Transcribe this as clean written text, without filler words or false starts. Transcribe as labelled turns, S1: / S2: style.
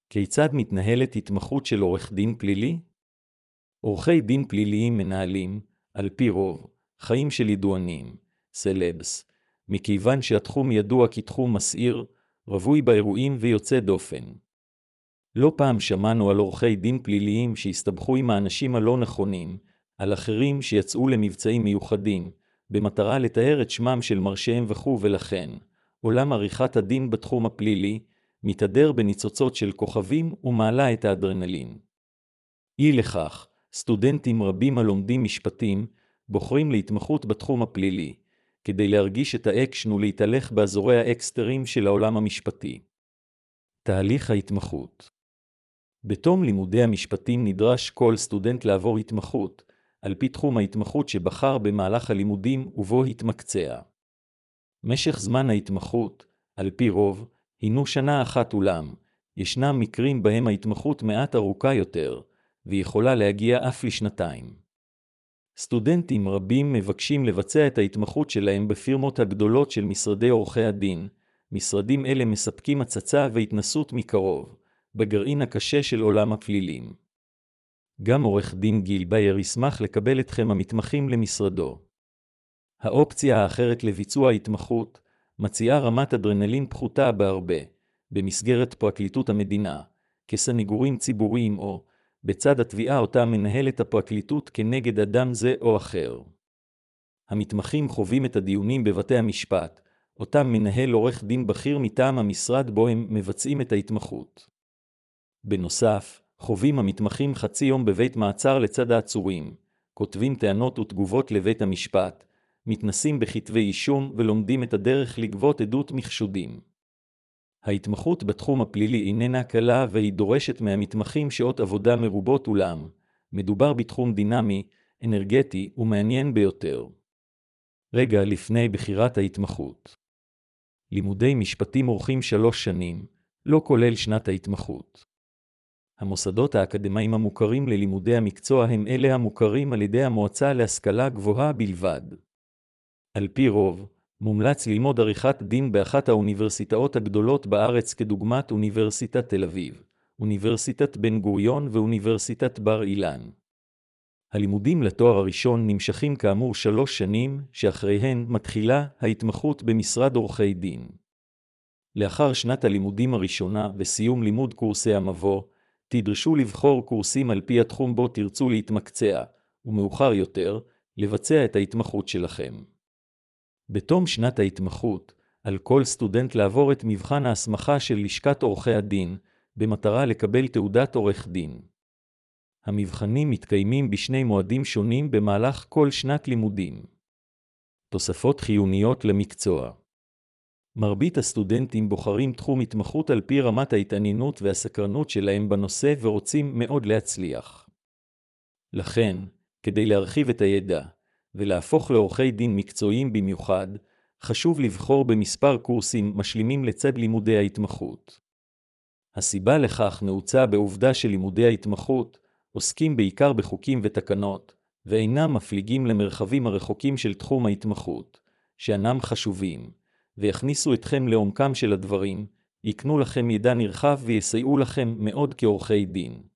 S1: כיצד מתנהלת התמחות של עורך דין פלילי? עורכי דין פליליים מנהלים, על פי רוב, חיים של ידוענים, סלבס, מכיוון שהתחום ידוע כתחום מסעיר, רווי באירועים ויוצא דופן. לא פעם שמענו על עורכי דין פליליים שהסתבכו עם האנשים הלא נכונים, על אחרים שיצאו למבצעים מיוחדים, במטרה לתאר את שמם של מרשיהם וכו', ולכן, עולם עריכת הדין בתחום הפלילי, מתהדר בניצוצות של כוכבים ומעלה את האדרנלין. אי לכך, סטודנטים רבים הלומדים משפטים, בוחרים להתמחות בתחום הפלילי, כדי להרגיש את האקשן ולהתהלך באזורי האקסטרים של העולם המשפטי. תהליך ההתמחות. בתום לימודי המשפטים נדרש כל סטודנט לעבור התמחות, על פי תחום ההתמחות שבחר במהלך הלימודים ובו התמקצע. משך זמן ההתמחות, על פי רוב, הינו שנה אחת, אולם ישנם מקרים בהם ההתמחות מעט ארוכה יותר, ויכולה להגיע אף לשנתיים. סטודנטים רבים מבקשים לבצע את ההתמחות שלהם בפירמות הגדולות של משרדי עורכי הדין. משרדים אלה מספקים הצצה והתנסות מקרוב, בגרעין הקשה של עולם הפלילים. גם עורך דין גיל בייר ישמח לקבל אתכם המתמחים למשרדו. האופציה האחרת לביצוע ההתמחות מציעה רמת אדרנלין פחותה בהרבה, במסגרת פרקליטות המדינה, כסניגורים ציבוריים או בצד התביעה אותה מנהלת הפרקליטות כנגד אדם זה או אחר. המתמחים חווים את הדיונים בבתי המשפט, אותם מנהל עורך דין בכיר מטעם המשרד בו הם מבצעים את ההתמחות. בנוסף, חווים המתמחים חצי יום בבית מעצר לצד העצורים, כותבים טענות ותגובות לבית המשפט, מתנסים בכתבי אישום ולומדים את הדרך לגבות עדות מחשודים. ההתמחות בתחום הפלילי איננה קלה והיא דורשת מהמתמחים שעות עבודה מרובות, אולם מדובר בתחום דינמי, אנרגטי ומעניין ביותר. רגע לפני בחירת ההתמחות. לימודי משפטים אורכים 3 שנים, לא כולל שנת ההתמחות. המוסדות האקדמיים המוכרים ללימודי המקצוע הם אלה המוכרים על ידי המועצה להשכלה גבוהה בלבד. על פי רוב, מומלץ ללמוד עריכת דין באחת האוניברסיטאות הגדולות בארץ כדוגמת אוניברסיטת תל אביב, אוניברסיטת בן גוריון ואוניברסיטת בר אילן. הלימודים לתואר הראשון נמשכים כאמור 3 שנים, שאחריהן מתחילה ההתמחות במשרד עורכי דין. לאחר שנת הלימודים הראשונה וסיום לימוד קורסי המבוא, תדרשו לבחור קורסים על פי התחום בו תרצו להתמקצע, ומאוחר יותר, לבצע את ההתמחות שלכם. בתום שנת ההתמחות, על כל סטודנט לעבור את מבחן ההסמכה של לשכת עורכי הדין, במטרה לקבל תעודת עורך דין. המבחנים מתקיימים בשני מועדים שונים במהלך כל שנת לימודים. תוספות חיוניות למקצוע. מרבית הסטודנטים בוחרים תחום התמחות על פי רמת ההתעניינות והסקרנות שלהם בנושא ורוצים מאוד להצליח. לכן, כדי להרחיב את הידע ולהפוך לעורכי דין מקצועיים במיוחד, חשוב לבחור במספר קורסים משלימים לצד לימודי ההתמחות. הסיבה לכך נעוצה בעובדה שלימודי ההתמחות עוסקים בעיקר בחוקים ותקנות, ואינם מפליגים למרחבים הרחוקים של תחום ההתמחות, שאינם חשובים, ויכניסו אתכם לעומקם של הדברים, יקנו לכם ידע נרחב ויסייעו לכם מאוד כעורכי דין.